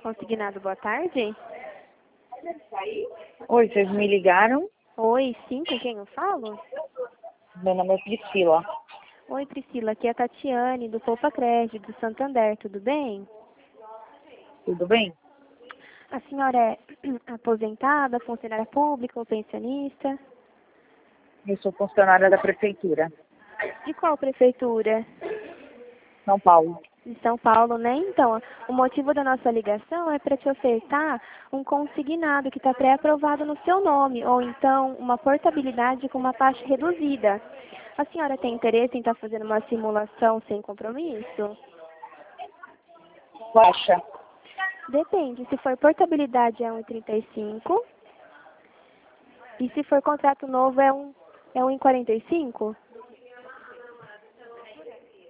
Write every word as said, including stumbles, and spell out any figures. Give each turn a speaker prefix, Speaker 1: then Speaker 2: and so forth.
Speaker 1: Consignado, boa tarde.
Speaker 2: Oi, vocês me ligaram?
Speaker 1: Oi, sim, com quem eu falo?
Speaker 2: Meu nome é Priscila.
Speaker 1: Oi, Priscila, aqui é a Tatiane, do Poupa Crédito, do Santander, tudo bem?
Speaker 2: Tudo bem?
Speaker 1: A senhora é aposentada, funcionária pública ou pensionista?
Speaker 2: Eu sou funcionária da prefeitura,
Speaker 1: De qual prefeitura?
Speaker 2: São Paulo.
Speaker 1: De São Paulo, né? Então, o motivo da nossa ligação é para te ofertar um consignado que está pré-aprovado no seu nome, ou então uma portabilidade com uma taxa reduzida. A senhora tem interesse em estar fazendo uma simulação sem compromisso?
Speaker 2: Baixa.
Speaker 1: Depende, se for portabilidade é um e trinta e cinco e se for contrato novo é um é um e quarenta e cinco.